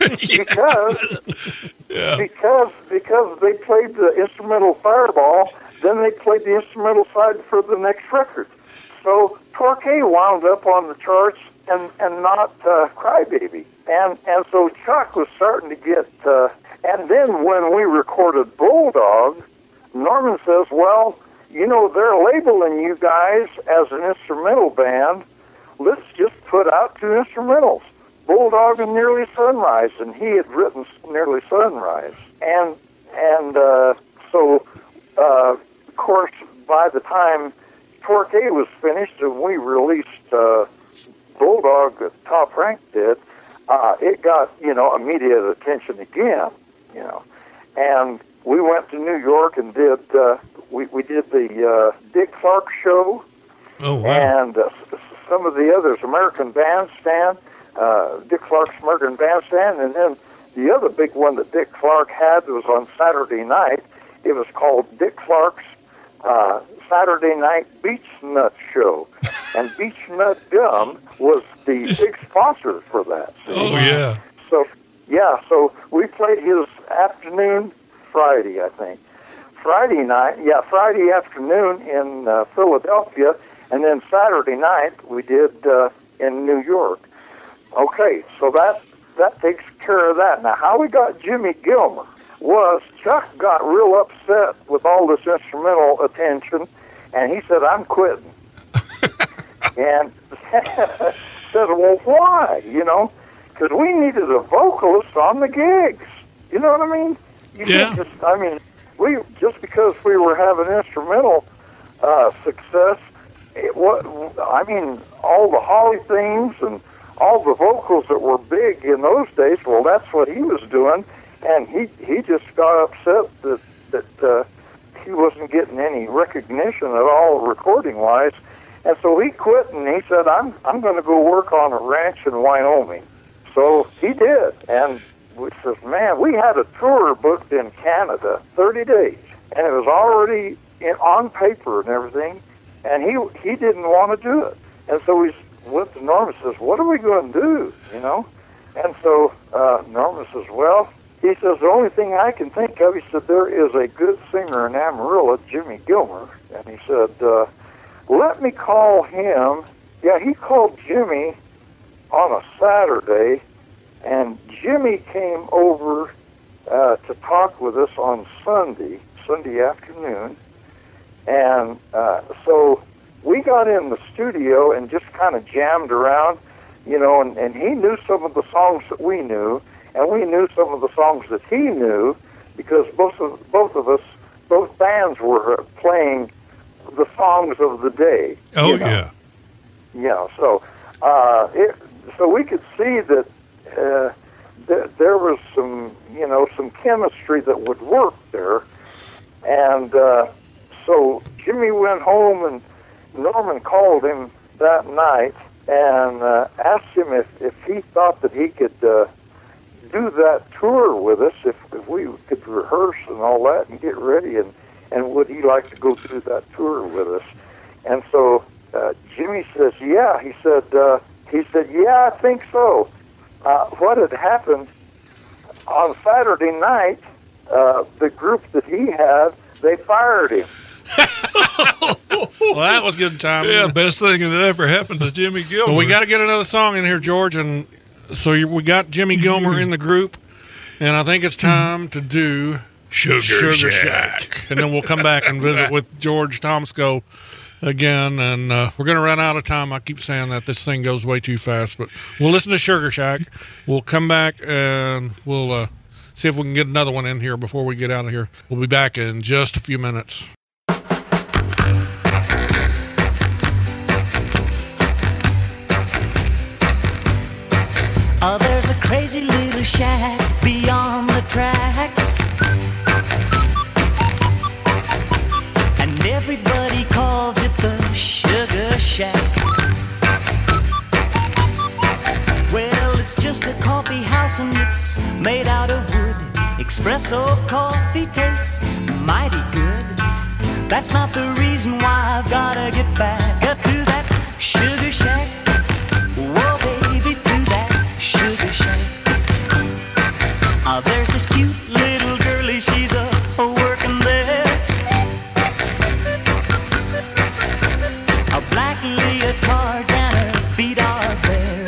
because yeah. because because they played the instrumental Fireball. Then they played the instrumental side for the next record. So Torquay wound up on the charts and and not uh, Crybaby. And and so Chuck was starting to get. Uh, and then when we recorded Bulldog, Norman says, "Well, you know they're labeling you guys as an instrumental band. Let's just put out two instrumentals." Bulldog and Nearly Sunrise, and he had written Nearly Sunrise. And and uh, so, uh, of course, by the time Torquay was finished and we released uh, Bulldog, Top Rank did, uh, it got, you know, immediate attention again, you know. And we went to New York and did, uh, we, we did the uh, Dick Clark Show. Oh, wow. And uh, some of the others, American Bandstand, Uh, Dick Clark's American Bandstand, and then the other big one that Dick Clark had was on Saturday night. It was called Dick Clark's uh, Saturday Night Beach Nut Show, and Beach Nut Gum was the big sponsor for that. See? Oh yeah. So yeah, so we played his afternoon Friday, I think. Friday night, yeah, Friday afternoon in uh, Philadelphia, and then Saturday night we did uh, in New York. Okay, so that that takes care of that. Now, how we got Jimmy Gilmer was Chuck got real upset with all this instrumental attention, and he said, "I'm quitting." And said, "Well, why? You know, because we needed a vocalist on the gigs. You know what I mean? You Yeah. Just, I mean, we just because we were having instrumental uh, success, it was. I mean, all the Holly themes and all the vocals that were big in those days, well, that's what he was doing, and he he just got upset that that uh, he wasn't getting any recognition at all recording-wise, And so he quit, and he said, I'm I'm going to go work on a ranch in Wyoming. So he did. And we says, man, we had a tour booked in Canada, thirty days. And it was already in, on paper and everything. And he he didn't want to do it. And so we went to Norm and says, what are we going to do, you know? And so uh, Norman says, well, he says, the only thing I can think of, he said, there is a good singer in Amarillo, Jimmy Gilmer. And he said, uh, let me call him. Yeah, he called Jimmy on a Saturday, and Jimmy came over uh, to talk with us on Sunday, Sunday afternoon. And uh, so we got in the studio and just kind of jammed around, you know, and, and he knew some of the songs that we knew, and we knew some of the songs that he knew, because both of, both of us, both bands were playing the songs of the day. Oh, you know? yeah. Yeah, so uh, it, so we could see that uh, th- there was some, you know, some chemistry that would work there. And uh, so Jimmy went home, and Norman called him that night and uh, asked him if, if he thought that he could uh, do that tour with us, if, if we could rehearse and all that and get ready, and, and would he like to go do that tour with us. And so uh, Jimmy says, yeah. He said, uh, he said, yeah, I think so. Uh, what had happened on Saturday night, uh, the group that he had, they fired him. Well, that was good time. Yeah, best thing that ever happened to Jimmy Gilmer. Well, we got to get another song in here, George, and so you, we got Jimmy Gilmer in the group, and I think it's time to do Sugar, Sugar Shack. Shack. And then we'll come back and visit with George Tomsko again, and uh, we're going to run out of time. I keep saying that. This thing goes way too fast, but we'll listen to Sugar Shack. We'll come back, and we'll uh, see if we can get another one in here before we get out of here. We'll be back in just a few minutes. Oh, there's a crazy little shack beyond the tracks, and everybody calls it the Sugar Shack. Well, it's just a coffee house and it's made out of wood. Espresso coffee tastes mighty good. That's not the reason why I've gotta get back up to that Sugar Shack. Whoa, baby, to that Sugar Shack. Oh, there's this cute little girlie, she's a, a working there. A black leotards and her feet are bare.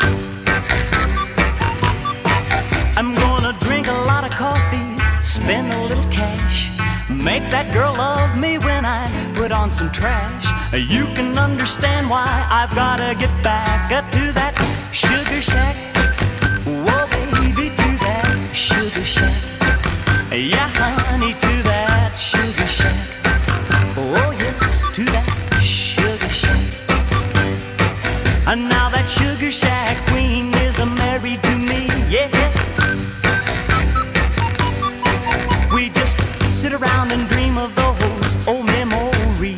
I'm gonna drink a lot of coffee, spend a little cash, make that girl love me when I put on some trash. You can understand why I've gotta get back up to that Sugar Shack. Whoa, baby, to that Sugar Shack. Yeah, honey, to that Sugar Shack. Oh, yes, to that Sugar Shack. And now that Sugar Shack queen is married to me, yeah. We just sit around and dream of those old memories.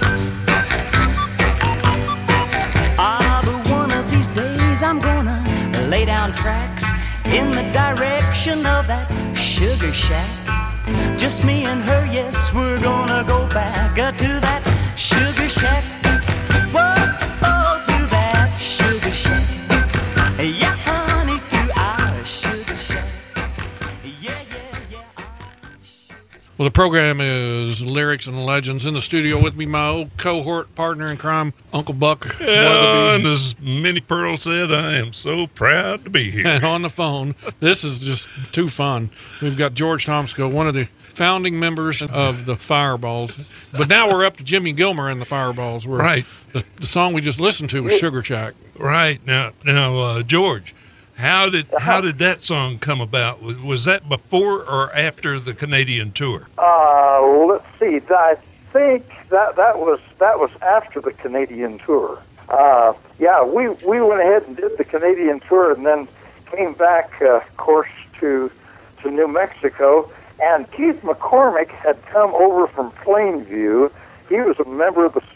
Ah, but one of these days I'm gonna lay down tracks in the direction of that Sugar Shack. Just me and her, yes, we're gonna go back uh, to that Sugar Shack. Whoa, oh, to that Sugar Shack. Yeah, honey, to our Sugar Shack. Yeah, yeah, yeah. Well, the program is Lyrics and Legends. In the studio with me, my old cohort partner in crime, Uncle Buck Yeah, and Weatherby. as Minnie Pearl said, I am so proud to be here. And on the phone, this is just too fun. We've got George Tomsko, one of the founding members of the Fireballs. But now we're up to Jimmy Gilmer and the Fireballs. We're, Right. The, the song we just listened to was Sugar Shack. Right now, now, uh, George, how did how did that song come about? Was, was that before or after the Canadian tour? Uh, let's see. I think that that was that was after the Canadian tour. Uh, yeah, we we went ahead and did the Canadian tour, and then came back, uh, of course, to to New Mexico. And Keith McCormick had come over from Plainview. He was a member of the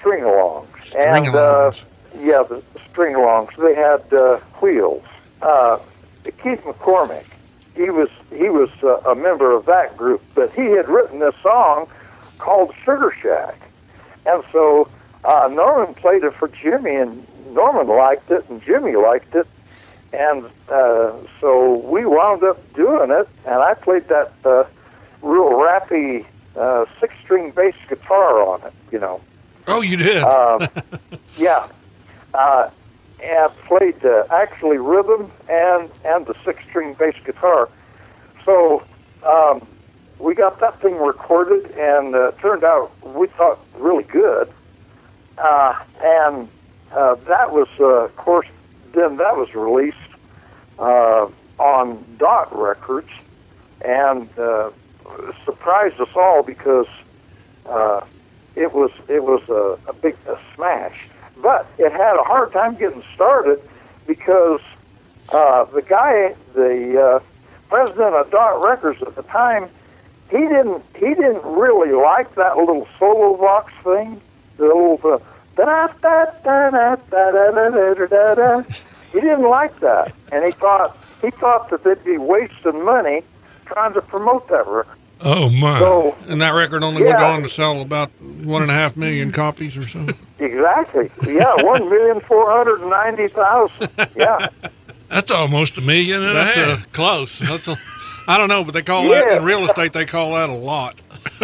string-alongs. String and, uh, alongs. yeah, the string-alongs. They had uh, wheels. Uh, Keith McCormick, he was he was uh, a member of that group, but he had written this song called Sugar Shack. And so uh, Norman played it for Jimmy, and Norman liked it, and Jimmy liked it. And uh, so we wound up doing it, and I played that uh, real rappy uh, six-string bass guitar on it, you know. Oh, you did? Um, yeah. Uh, and played uh, actually rhythm and, and the six-string bass guitar. So um, we got that thing recorded, and uh, turned out, we thought, really good. Uh, and uh, that was, uh, of course, then that was released uh, on Dot Records, and uh, surprised us all because uh, it was it was a, a big a smash. But it had a hard time getting started because uh, the guy, the uh, president of Dot Records at the time, he didn't he didn't really like that little solo box thing, the little uh, da da da da da da da da da da. He didn't like that, and he thought he thought that they'd be wasting money trying to promote that record. Oh, my. So And that record only yeah. went on to sell about one and a half million copies or so. exactly, yeah, one million four hundred ninety thousand. Yeah. That's almost a million and That's a uh, half. close. That's a, I don't know, but they call Yeah. that, in real estate, they call that a lot.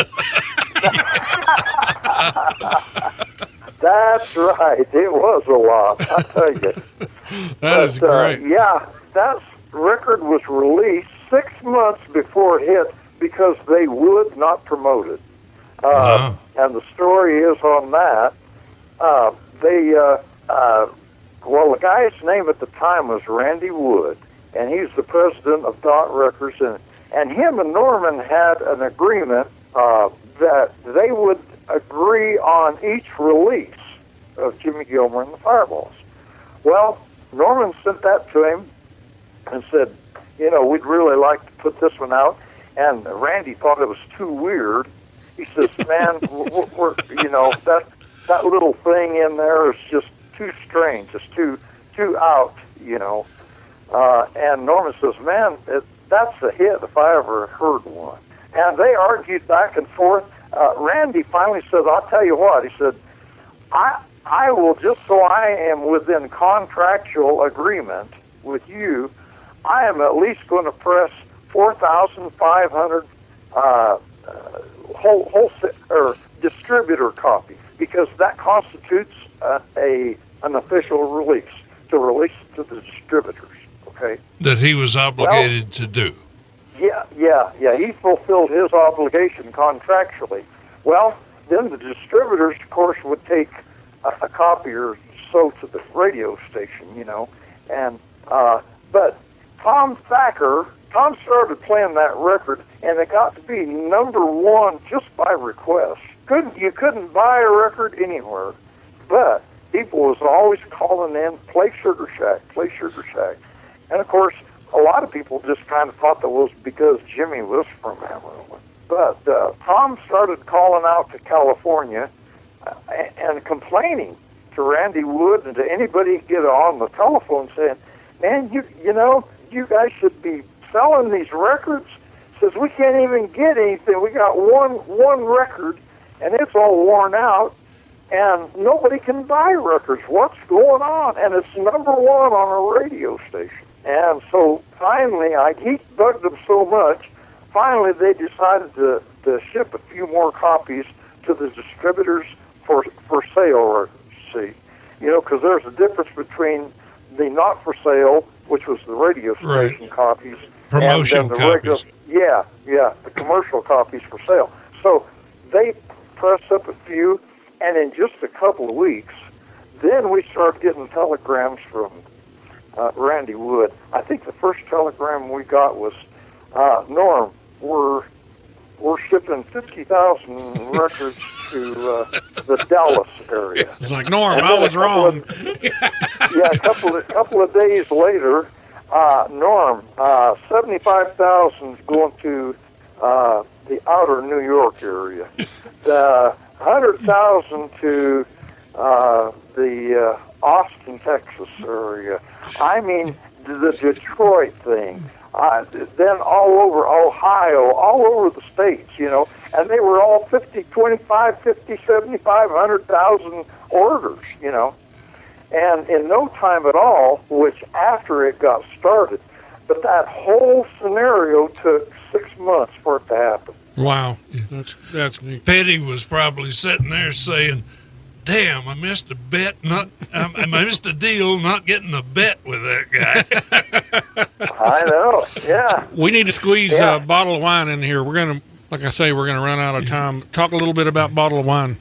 That's right. It was a lot, I tell you. That is But, uh, great. yeah, that record was released six months before it hit because they would not promote it. Uh, Wow. And the story is on that. Uh, they, uh, uh, well, the guy's name at the time was Randy Wood, and he's the president of Dot Records, and, and him and Norman had an agreement uh, that they would agree on each release of Jimmy Gilmer and the Fireballs. Well, Norman sent that to him and said, you know, we'd really like to put this one out. And Randy thought it was too weird. He says, man, we're, we're, you know, that that little thing in there is just too strange. It's too too out, you know. Uh, and Norman says, man, it, that's a hit if I ever heard one. And they argued back and forth. Uh, Randy finally said, I'll tell you what. He said, I I will, just so I am within contractual agreement with you, I am at least going to press four thousand five hundred uh, uh, whole, wholesale, or distributor copies, because that constitutes uh, a an official release, to release it to the distributors, okay? That he was obligated to do. Yeah, yeah, yeah. He fulfilled his obligation contractually. Well, then the distributors, of course, would take a, a copy or so to the radio station, you know. And uh, but Tom Thacker, Tom started playing that record, and it got to be number one just by request. Couldn't you couldn't buy a record anywhere, but people was always calling in, play Sugar Shack, play Sugar Shack, and of course, a lot of people just kind of thought that was because Jimmy was from Amarillo. But uh, Tom started calling out to California uh, and complaining to Randy Wood and to anybody get on the telephone saying, man, you you know, you guys should be selling these records. Says, we can't even get anything. We got one one record, and it's all worn out, and nobody can buy records. What's going on? And it's number one on a radio station. And so finally, I he bugged them so much, finally they decided to, to ship a few more copies to the distributors for for sale, see. You know, because there's a difference between the not for sale, which was the radio station Right. copies, Promotion and then the copies. regular, yeah, yeah, the commercial copies for sale. So they pressed up a few, and in just a couple of weeks, then we started getting telegrams from uh, Randy Wood. I think the first telegram we got was, uh, Norm, we're we're shipping fifty thousand records to uh, the Dallas area. It's like, Norm, And I then a was couple wrong. of- yeah, a couple of couple of days later, uh, Norm, uh, seventy-five thousand going to uh, the outer New York area. The hundred thousand to uh, the uh, Austin, Texas area. I mean, the Detroit thing. Uh, then all over Ohio, all over the states, you know, and they were all fifty, twenty-five, fifty, seventy-five, one hundred thousand orders, you know. And in no time at all, which after it got started, but that whole scenario took six months for it to happen. Wow. Yeah, that's that's neat. Petty was probably sitting there saying, damn, I missed a bet, not, I, I missed a deal not getting a bet with that guy. I know, yeah. We need to squeeze Yeah. a bottle of wine in here. We're going to, like I say, we're going to run out of time. Talk a little bit about bottle of wine.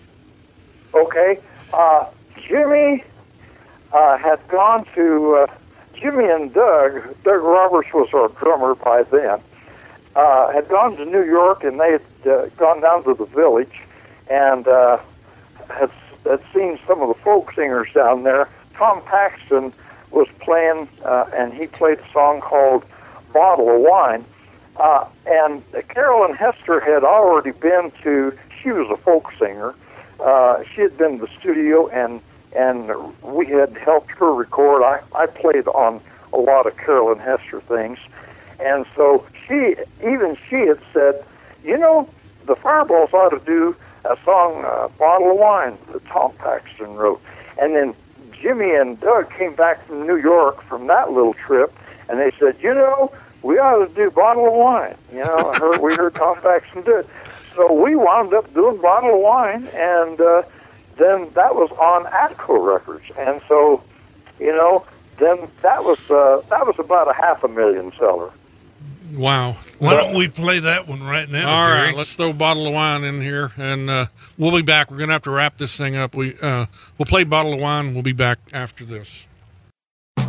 Okay. Uh, Jimmy uh, had gone to, uh, Jimmy and Doug, Doug Roberts was our drummer by then, uh, had gone to New York, and they had uh, gone down to the Village and uh, had had seen some of the folk singers down there. Tom Paxton was playing, uh, and he played a song called Bottle of Wine. Uh, and Carolyn Hester had already been to, she was a folk singer. Uh, she had been to the studio, and and we had helped her record. I, I played on a lot of Carolyn Hester things. And so she, even she had said, you know, the Fireballs ought to do a song, uh, Bottle of Wine, that Tom Paxton wrote. And then Jimmy and Doug came back from New York from that little trip, and they said, you know, we ought to do Bottle of Wine. You know, I heard, we heard Tom Paxton do it. So we wound up doing Bottle of Wine, and uh, then that was on Atco Records. And so, you know, then that was uh, that was about a half a million seller. Wow. Why don't we play that one right now? All Gary? right, let's throw a bottle of wine in here, and uh, we'll be back. We're going to have to wrap this thing up. We, uh, we'll play Bottle of Wine. We'll be back after this. Bottle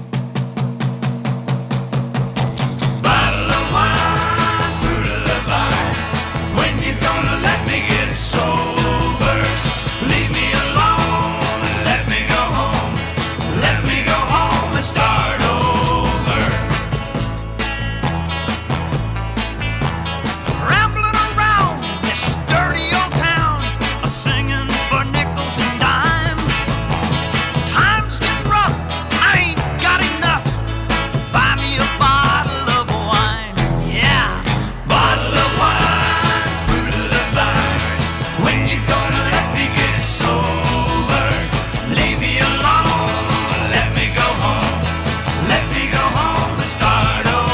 of wine, fruit of the vine. When you gonna let me get sober? Leave me alone, let me go home. Let me go home and start over. Rambling around this dirty old town, a singing for nickels and dimes. Times getting rough, I ain't got enough to buy me a bottle of wine. Yeah, bottle of wine, fruit of the vine. When you gonna let me get sober? Leave me alone, let me go home. Let me go home and start over.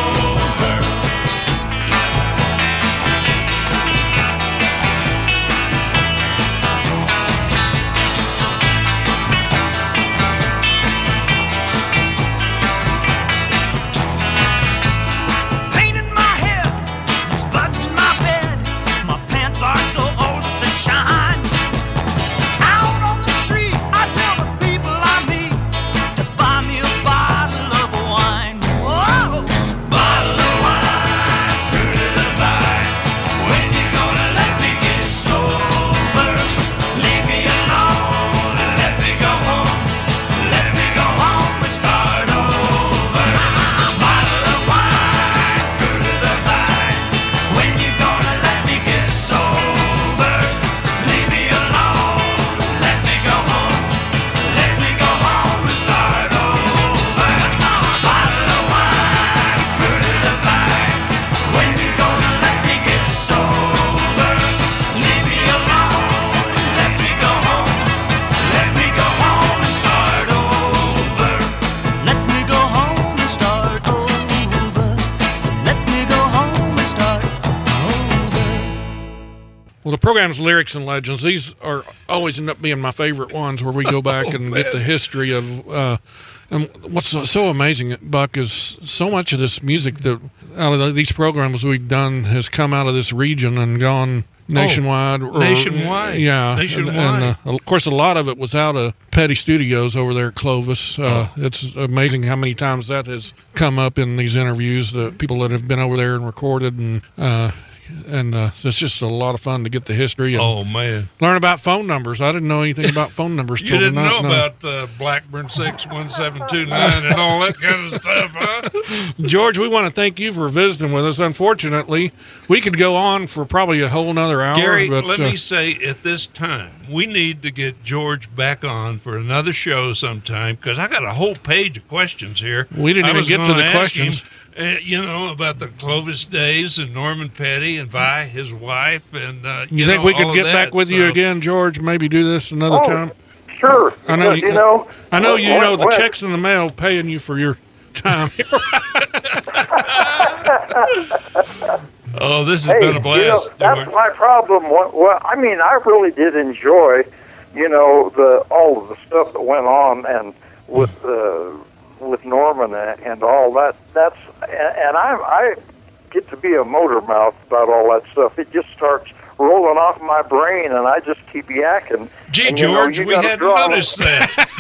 Pain in my head, there's bugs in my bed. My pants are so old that they shine. Out on the street, I tell the people I meet to buy me a bottle of wine. Whoa! Bottle of wine, fruit of the vine. When you gonna let me get sober? Leave me alone, let me go home. Let me go home and start over. Bottle of wine, fruit of the vine. When you gonna let me get sober? Leave me alone, let me go home. Let me go home and start over. Bottle of wine, fruit of the vine. When you gonna let me get sober? Leave me alone, let me go home. Let me go home and start over. Let me go home and start over. Let me go home and start over. Well, the program's Lyrics and Legends. These are always end up being my favorite ones, where we go back and get the history of. Uh, and what's so, so amazing, Buck, is so much of this music that out of the, these programs we've done has come out of this region and gone nationwide. or- nationwide. yeah, and- Nationwide. And, uh, of course, a lot of it was out of Petty Studios over there at Clovis. Uh, It's amazing how many times that has come up in these interviews. The people that have been over there and recorded, and uh, and uh, it's just a lot of fun to get the history and Oh man, learn about phone numbers. I didn't know anything about phone numbers you till didn't tonight. know no. about uh, Blackburn six one seven two nine and all that kind of stuff, huh? George, we want to thank you for visiting with us. Unfortunately, we could go on for probably a whole nother hour. Gary, but, let uh, me say at this time, we need to get George back on for another show sometime because I got a whole page of questions here. We didn't I even was get to gonna the ask questions. him, uh, you know, about the Clovis days and Norman Petty and Vi, his wife, and uh, you, You think know, we all could of get that, back with you so- again, George? Maybe do this another Oh, time. Sure. I know because, you- you know. I know you when- know the when- checks in the mail paying you for your time. Oh, this has Hey, been a you know, blast. that's George. my problem. Well, well, I mean, I really did enjoy, you know, the all of the stuff that went on and with uh, with Norman and, and all that. That's and, and I I get to be a motor mouth about all that stuff. It just starts rolling off my brain, and I just keep yakking. Gee, And, you know, George, you we gotta hadn't draw- noticed that.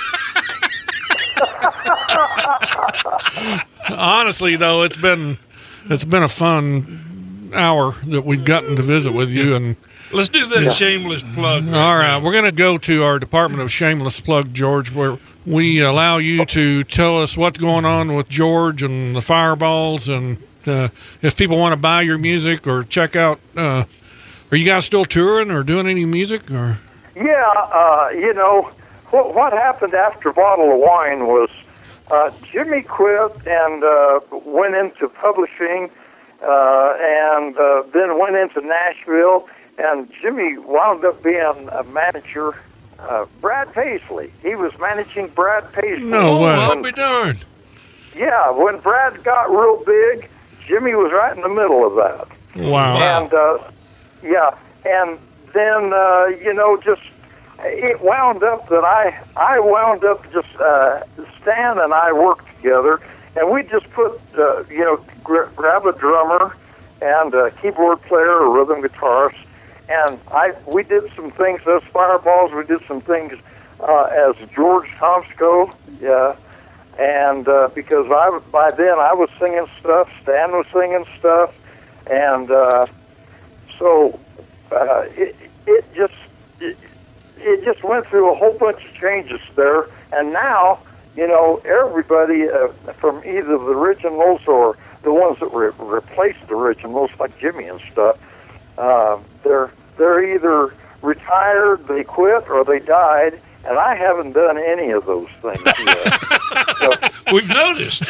Honestly, though, it's been it's been a fun hour that we've gotten to visit with you. And Let's do that shameless plug. all right, we're going to go to our Department of Shameless Plug, George, where we allow you to tell us what's going on with George and the Fireballs, and uh, if people want to buy your music or check out. Uh, are you guys still touring or doing any music? Or Yeah, uh, you know, what, what happened after Bottle of Wine was uh, Jimmy quit and uh, went into publishing uh, and uh, then went into Nashville, and Jimmy wound up being a manager. Uh, Brad Paisley. He was managing Brad Paisley. No Oh, way. I'll be darned. Yeah, when Brad got real big, Jimmy was right in the middle of that. wow, And, uh, yeah, and then, uh, you know, just, it wound up that I, I wound up just, uh, Stan and I worked together, and we just put, uh, you know, gra- grab a drummer and a keyboard player, a rhythm guitarist, and I, we did some things as Fireballs, we did some things uh, as George Tomsko, yeah, and uh, because I, by then I was singing stuff, Stan was singing stuff, and uh, so uh, it, it just it, it just went through a whole bunch of changes there, and now you know everybody uh, from either the originals or the ones that re- replaced the originals, like Jimmy and stuff, uh, they're they're either retired, they quit, or they died, and I haven't done any of those things yet. So, We've noticed.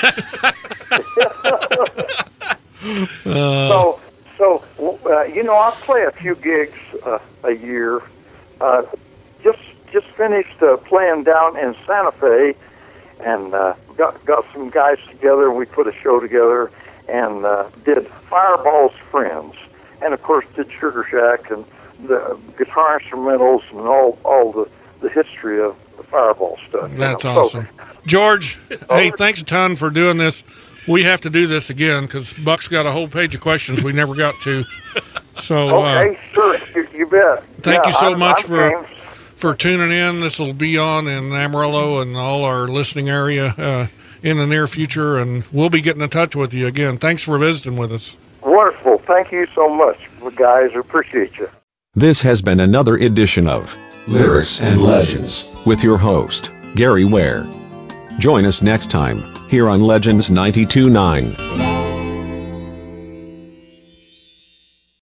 So, so uh, you know, I play a few gigs uh, a year. Uh, just just finished uh, playing down in Santa Fe, and uh, got got some guys together, and we put a show together, and uh, did Fireball's Friends, and of course did Sugar Shack and the guitar instrumentals and all all the the history of the Fireball stuff. you that's know. So, awesome. George, hey, thanks a ton for doing this. We have to do this again because Buck's got a whole page of questions we never got to. So, uh, okay, sure, you, you bet. thank Yeah, you so I'm- much I'm for game. for tuning in. This will be on in Amarillo and all our listening area uh, in the near future, and we'll be getting in touch with you again. Thanks for visiting with us. Wonderful. Thank you so much, guys. I appreciate you. This has been another edition of Lyrics and Legends with your host, Gary Ware. Join us next time here on Legends ninety-two point nine.